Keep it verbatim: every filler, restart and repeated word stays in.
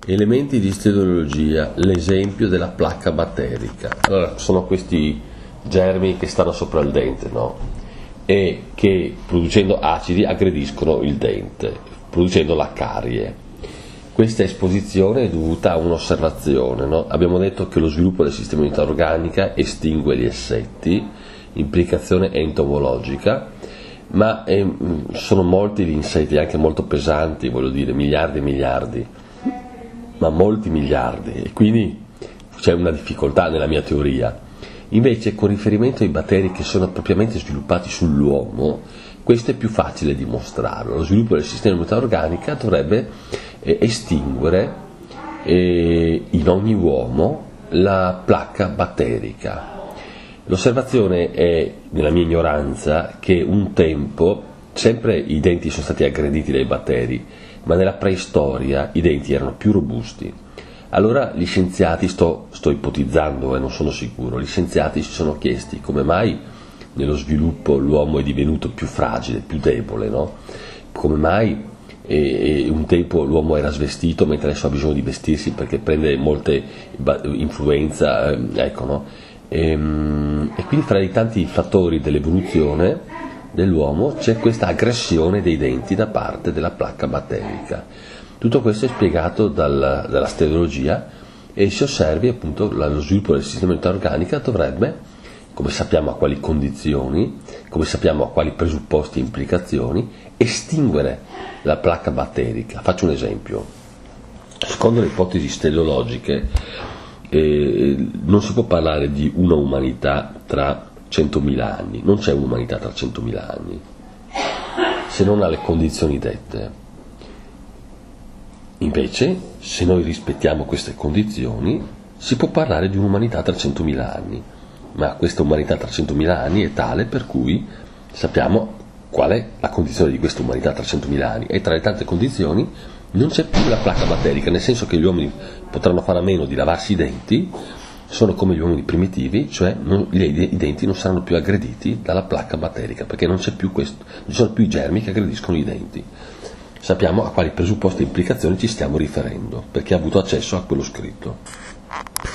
Elementi di steleologia, l'esempio della placca batterica. Allora, sono questi germi che stanno sopra il dente, no? E che producendo acidi aggrediscono il dente, producendo la carie. Questa esposizione è dovuta a un'osservazione, no? Abbiamo detto che lo sviluppo del sistema di immunità organica estingue gli insetti, implicazione entomologica, ma eh, sono molti gli insetti, anche molto pesanti, voglio dire, miliardi e miliardi, ma molti miliardi, e quindi c'è una difficoltà nella mia teoria. Invece, con riferimento ai batteri che sono propriamente sviluppati sull'uomo, questo è più facile dimostrarlo. Lo sviluppo del sistema di immunità organica dovrebbe eh, estinguere eh, in ogni uomo la placca batterica. L'osservazione è, nella mia ignoranza, che un tempo sempre i denti sono stati aggrediti dai batteri, ma nella preistoria i denti erano più robusti. Allora gli scienziati, sto, sto ipotizzando e non sono sicuro, gli scienziati si sono chiesti come mai nello sviluppo l'uomo è divenuto più fragile, più debole, no? Come mai e, e un tempo l'uomo era svestito mentre adesso ha bisogno di vestirsi perché prende molte influenza, eh, ecco, no? E, e quindi fra i tanti fattori dell'evoluzione dell'uomo c'è questa aggressione dei denti da parte della placca batterica. Tutto questo è spiegato dal, dalla steleologia e si osservi appunto lo sviluppo del sistema di immunità organica dovrebbe, come sappiamo a quali condizioni, come sappiamo a quali presupposti e implicazioni, estinguere la placca batterica. Faccio un esempio. Secondo le ipotesi steleologiche eh, non si può parlare di una umanità tra centomila anni, non c'è un'umanità tra centomila anni, se non alle condizioni dette. Invece, se noi rispettiamo queste condizioni, si può parlare di un'umanità tra centomila anni, ma questa umanità tra centomila anni è tale per cui sappiamo qual è la condizione di questa umanità tra centomila anni, e tra le tante condizioni non c'è più la placca batterica, nel senso che gli uomini potranno fare a meno di lavarsi i denti, sono come gli uomini primitivi, cioè non, i denti non saranno più aggrediti dalla placca batterica, perché non c'è più questo, non ci sono più i germi che aggrediscono i denti. Sappiamo a quali presupposti e implicazioni ci stiamo riferendo, perché ha avuto accesso a quello scritto.